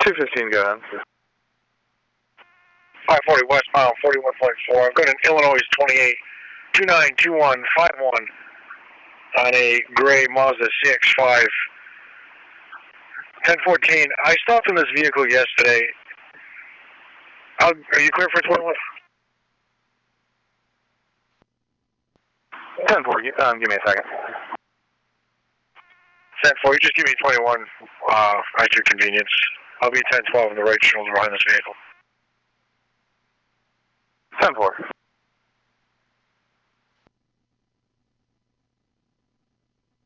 215, go ahead. 540 westbound, 41.4. I'm going to Illinois 28, 292151 on a gray Mazda CX-5. 1014. I stopped in this vehicle yesterday. Are you clear for 21? 10-4, give me a second. 10-4, you just give me 21 at your convenience. I'll be 10-12 on the right shoulder behind this vehicle. 10-4.